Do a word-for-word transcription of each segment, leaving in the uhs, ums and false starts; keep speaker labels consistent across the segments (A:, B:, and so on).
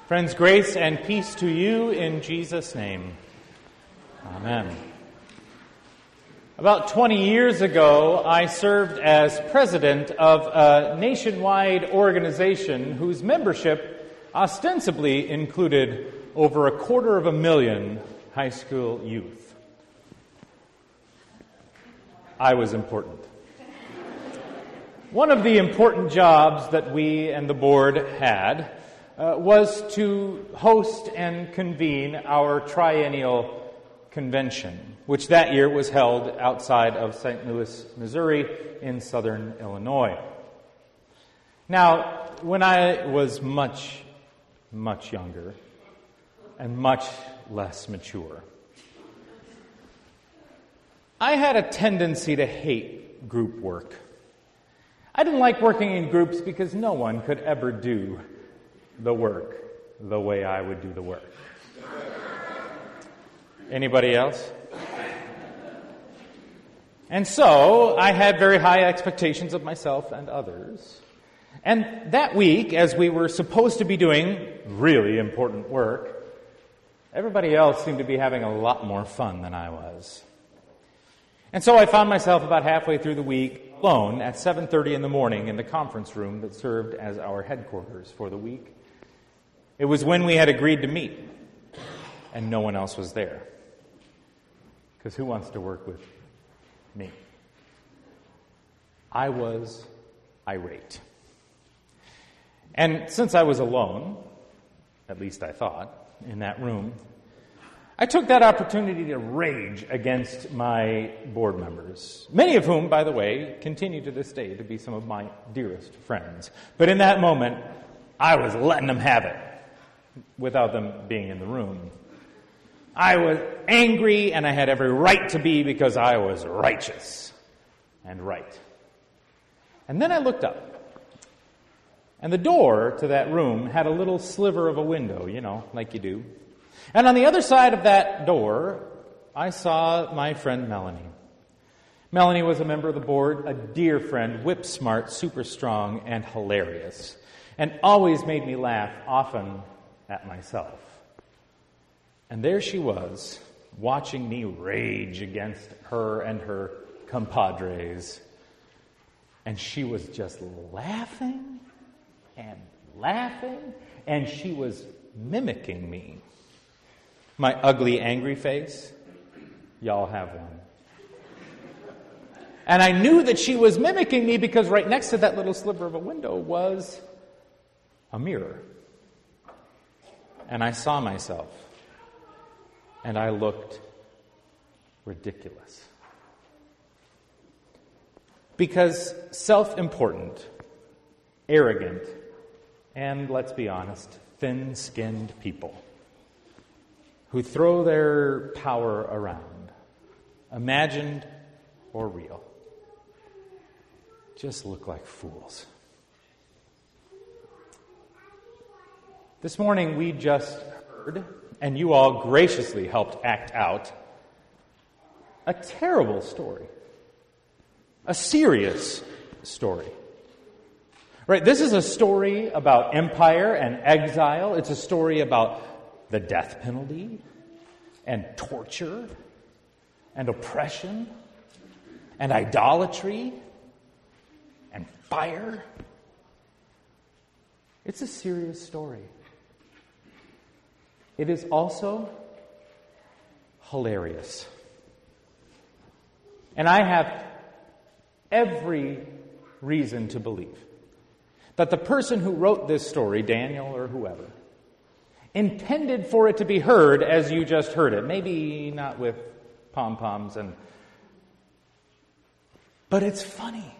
A: Friends, grace and peace to you in Jesus' name. Amen. About twenty years ago, I served as president of a nationwide organization whose membership ostensibly included over a quarter of a million high school youth. I was important. One of the important jobs that we and the board had uh, was to host and convene our triennial convention, which that year was held outside of Saint Louis, Missouri, in southern Illinois. Now, when I was much, much younger and much less mature, I had a tendency to hate group work. I didn't like working in groups because no one could ever do the work the way I would do the work. Anybody else? And so I had very high expectations of myself and others. And that week, as we were supposed to be doing really important work, everybody else seemed to be having a lot more fun than I was. And so I found myself about halfway through the week alone at seven thirty in the morning in the conference room that served as our headquarters for the week. It was when we had agreed to meet, and no one else was there. Because who wants to work with me? I was irate. And since I was alone, at least I thought, in that room, I took that opportunity to rage against my board members, many of whom, by the way, continue to this day to be some of my dearest friends. But in that moment, I was letting them have it without them being in the room. I was angry, and I had every right to be because I was righteous and right. And then I looked up, and the door to that room had a little sliver of a window, you know, like you do. And on the other side of that door, I saw my friend Melanie. Melanie was a member of the board, a dear friend, whip smart, super strong, and hilarious, and always made me laugh, often at myself. And there she was, watching me rage against her and her compadres. And she was just laughing and laughing, and she was mimicking me. My ugly, angry face, y'all have one. And I knew that she was mimicking me because right next to that little sliver of a window was a mirror. And I saw myself, and I looked ridiculous. Because self-important, arrogant, and, let's be honest, thin-skinned people who throw their power around, imagined or real, just look like fools. This morning we just heard, and you all graciously helped act out, a terrible story. A serious story. Right? This is a story about empire and exile. It's a story about the death penalty and torture and oppression and idolatry and fire. It's a serious story. It is also hilarious. And I have every reason to believe that the person who wrote this story, Daniel or whoever, intended for it to be heard as you just heard it. Maybe not with pom-poms and... But it's funny.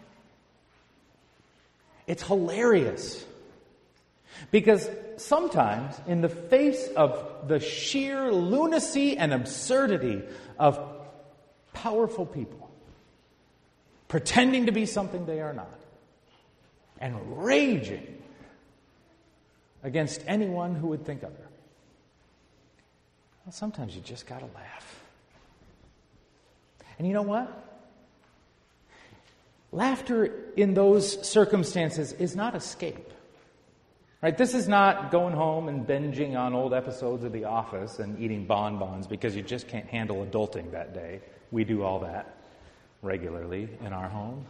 A: It's hilarious. Because sometimes, in the face of the sheer lunacy and absurdity of powerful people, pretending to be something they are not, and raging against anyone who would think other. Well, sometimes you just gotta laugh. And you know what? Laughter in those circumstances is not escape. Right? This is not going home and binging on old episodes of The Office and eating bonbons because you just can't handle adulting that day. We do all that regularly in our home.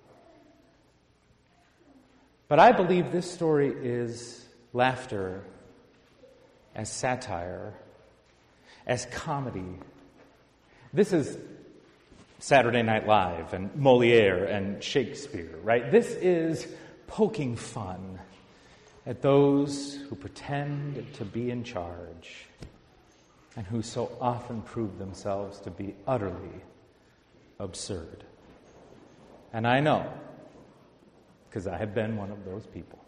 A: But I believe this story is laughter as satire, as comedy. This is Saturday Night Live and Moliere and Shakespeare, right? This is poking fun at those who pretend to be in charge and who so often prove themselves to be utterly absurd. And I know, because I have been one of those people.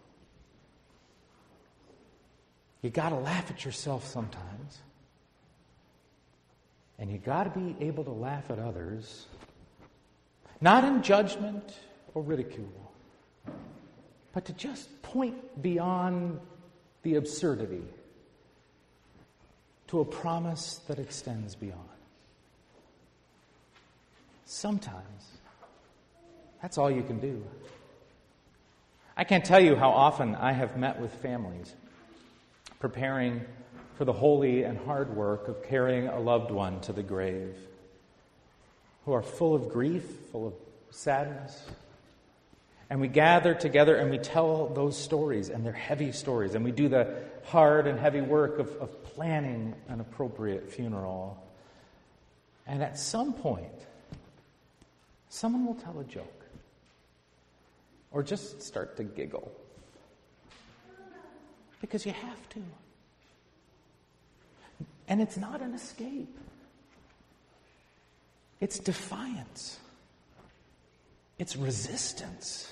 A: You got to laugh at yourself sometimes. And you got to be able to laugh at others, not in judgment or ridicule, but to just point beyond the absurdity to a promise that extends beyond. Sometimes that's all you can do. I can't tell you how often I have met with families preparing for the holy and hard work of carrying a loved one to the grave, who are full of grief, full of sadness. And we gather together and we tell those stories, and they're heavy stories, and we do the hard and heavy work of, of planning an appropriate funeral. And at some point, someone will tell a joke, or just start to giggle. Because you have to. And it's not an escape. It's defiance. It's resistance.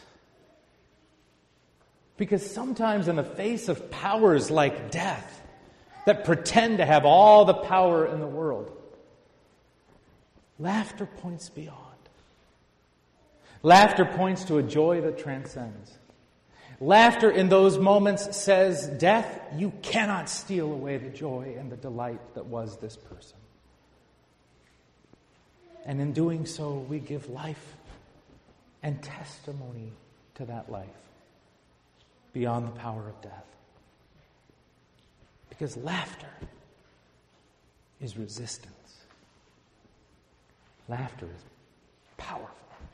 A: Because sometimes in the face of powers like death that pretend to have all the power in the world, laughter points beyond. Laughter points to a joy that transcends. Laughter in those moments says, death, you cannot steal away the joy and the delight that was this person. And in doing so, we give life and testimony to that life beyond the power of death. Because laughter is resistance. Laughter is powerful.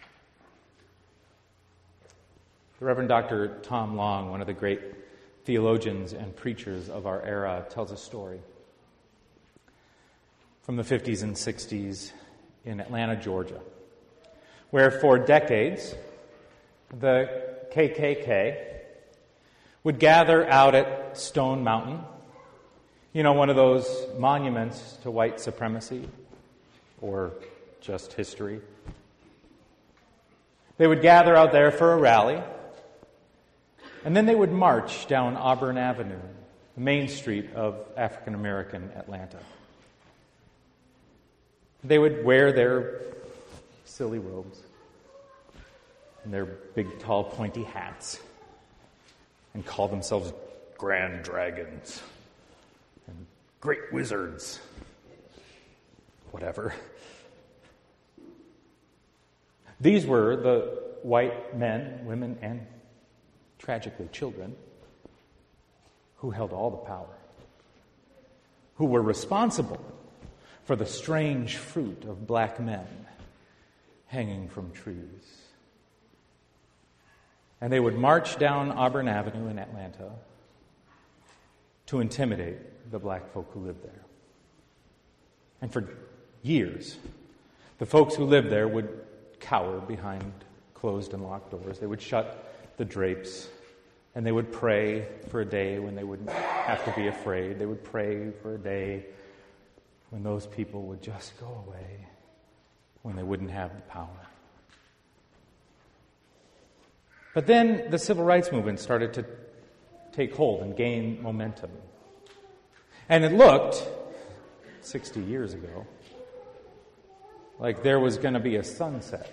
A: The Reverend Doctor Tom Long, one of the great theologians and preachers of our era, tells a story from the fifties and sixties in Atlanta, Georgia, where for decades the K K K would gather out at Stone Mountain, you know, one of those monuments to white supremacy or just history. They would gather out there for a rally. And then they would march down Auburn Avenue, the main street of African American Atlanta. They would wear their silly robes and their big, tall, pointy hats and call themselves grand dragons and great wizards, whatever. These were the white men, women, and tragically children, who held all the power, who were responsible for the strange fruit of black men hanging from trees. And they would march down Auburn Avenue in Atlanta to intimidate the black folk who lived there. And for years, the folks who lived there would cower behind closed and locked doors. They would shut the drapes, and they would pray for a day when they wouldn't have to be afraid. They would pray for a day when those people would just go away, when they wouldn't have the power. But then the civil rights movement started to take hold and gain momentum. And it looked, sixty years ago, like there was going to be a sunset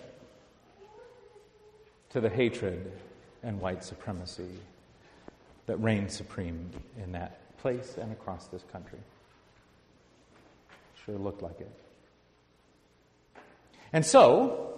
A: to the hatred and white supremacy that reigned supreme in that place and across this country. Sure looked like it. And so,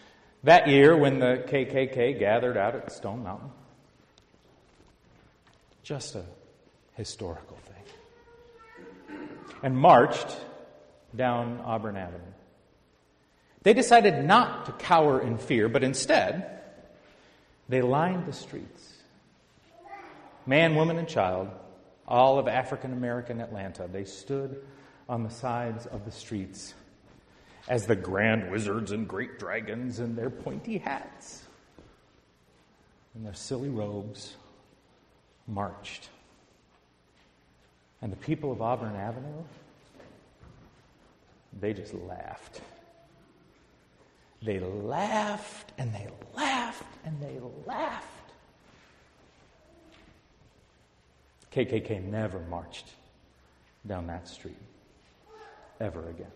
A: that year when the K K K gathered out at Stone Mountain, just a historical thing, and marched down Auburn Avenue. They decided not to cower in fear, but instead, they lined the streets. Man, woman, and child, all of African-American Atlanta, they stood on the sides of the streets as the grand wizards and great dragons in their pointy hats and their silly robes marched. And the people of Auburn Avenue, they just laughed. They laughed and they laughed and they laughed. K K K never marched down that street ever again.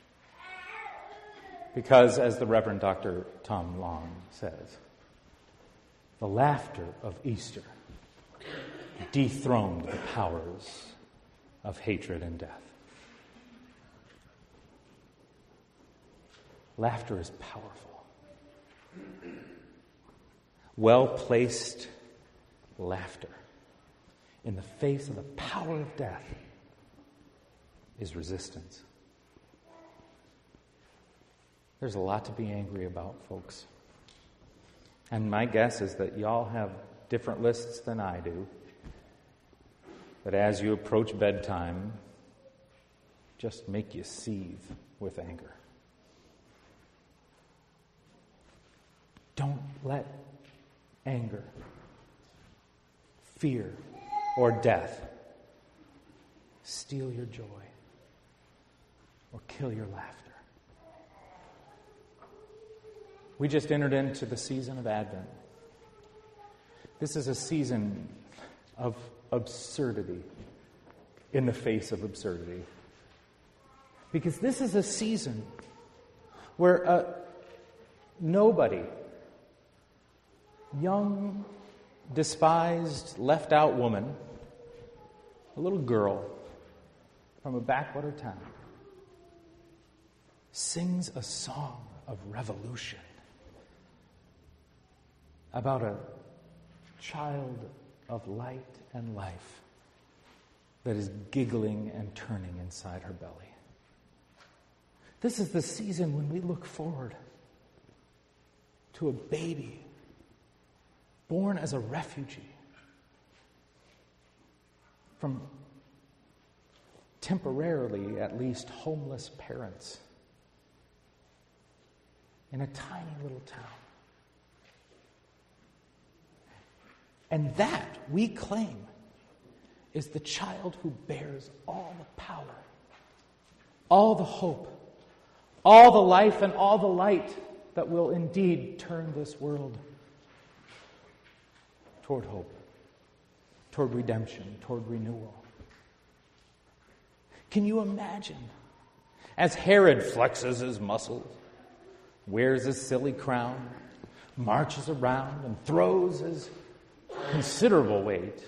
A: Because, as the Reverend Doctor Tom Long says, the laughter of Easter dethroned the powers of hatred and death. Laughter is powerful. Well-placed laughter in the face of the power of death is resistance. There's a lot to be angry about, folks. And my guess is that y'all have different lists than I do. But as you approach bedtime, just make you seethe with anger. Don't let anger, fear, or death steal your joy or kill your laughter. We just entered into the season of Advent. This is a season of absurdity in the face of absurdity. Because this is a season where uh, nobody, young, despised, left out woman, a little girl from a backwater town, sings a song of revolution about a child of light and life that is giggling and turning inside her belly. This is the season when we look forward to a baby born as a refugee from temporarily, at least, homeless parents in a tiny little town. And that, we claim, is the child who bears all the power, all the hope, all the life, and all the light that will indeed turn this world toward hope, toward redemption, toward renewal. Can you imagine, as Herod flexes his muscles, wears his silly crown, marches around, and throws his considerable weight,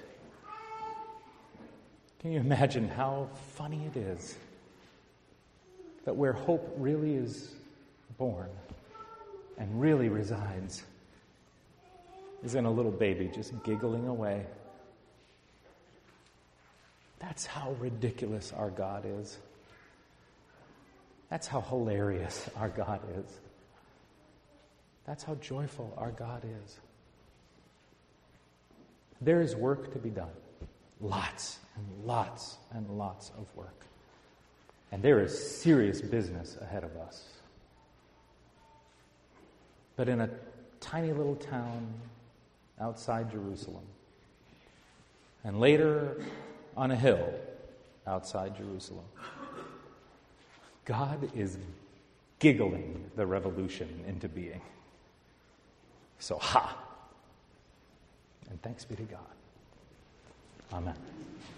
A: can you imagine how funny it is that where hope really is born and really resides is in a little baby just giggling away? That's how ridiculous our God is. That's how hilarious our God is. That's how joyful our God is. There is work to be done. Lots and lots and lots of work. And there is serious business ahead of us. But in a tiny little town outside Jerusalem, and later on a hill outside Jerusalem, God is giggling the revolution into being. So, ha! And thanks be to God. Amen.